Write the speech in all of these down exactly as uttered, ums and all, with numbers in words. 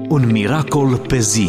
Un miracol pe zi.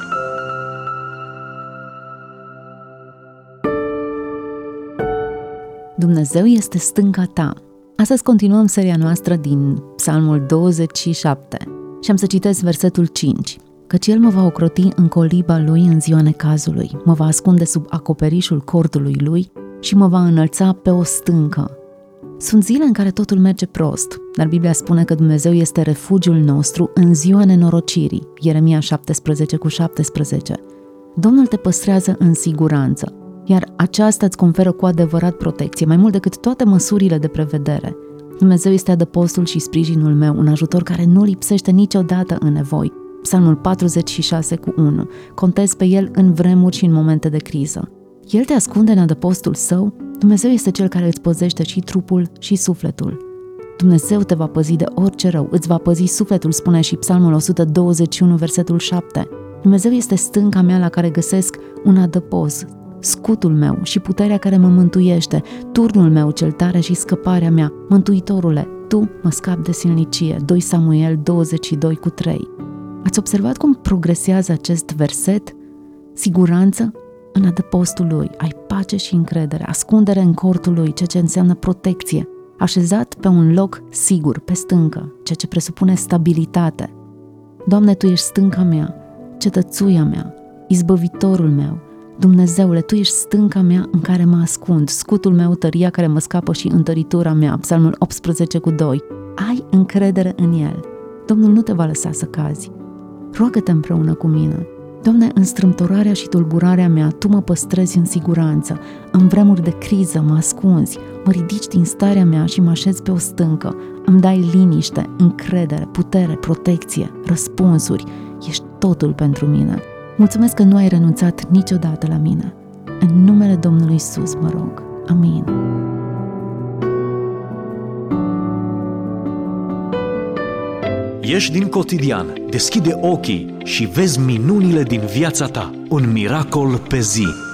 Dumnezeu este stânca ta. Astăzi continuăm seria noastră din Psalmul douăzeci și șapte și am să citesc versetul cinci. Căci El mă va ocroti în coliba Lui în ziua necazului, mă va ascunde sub acoperișul cortului Lui și mă va înălța pe o stâncă. Sunt zile în care totul merge prost, dar Biblia spune că Dumnezeu este refugiul nostru în ziua nenorocirii. Ieremia șaptesprezece cu șaptesprezece. Domnul te păstrează în siguranță, iar aceasta îți conferă cu adevărat protecție, mai mult decât toate măsurile de prevedere. Dumnezeu este adăpostul și sprijinul meu, un ajutor care nu lipsește niciodată în nevoi. Psalmul patruzeci și șase cu unu. Contez pe El în vremuri și în momente de criză. El te ascunde în adăpostul Său. Dumnezeu este Cel care îți păzește și trupul și sufletul. Dumnezeu te va păzi de orice rău, îți va păzi sufletul, spune și Psalmul o sută douăzeci și unu, versetul șapte. Dumnezeu este stânca mea la care găsesc un adăpost, scutul meu și puterea care mă mântuiește, turnul meu cel tare și scăparea mea. Mântuitorule, Tu mă scapi de silnicie. doi Samuel douăzeci și doi cu trei. Ați observat cum progresează acest verset? Siguranță în adăpostul Lui, ai pace și încredere, ascundere în cortul Lui, ceea ce înseamnă protecție, așezat pe un loc sigur, pe stâncă, ceea ce presupune stabilitate. Doamne, Tu ești stânca mea, cetățuia mea, izbăvitorul meu. Dumnezeule, Tu ești stânca mea în care mă ascund, scutul meu, tăria care mă scapă și întăritura mea. Psalmul optsprezece cu doi. Ai încredere în El. Domnul nu te va lăsa să cazi. Roagă-te împreună cu mine. Doamne, în strâmtorarea și tulburarea mea, Tu mă păstrezi în siguranță. În vremuri de criză mă ascunzi, mă ridici din starea mea și mă așezi pe o stâncă. Îmi dai liniște, încredere, putere, protecție, răspunsuri. Ești totul pentru mine. Mulțumesc că nu ai renunțat niciodată la mine. În numele Domnului Iisus mă rog. Amin. Ieși din cotidian, deschide ochii și vezi minunile din viața ta. Un miracol pe zi.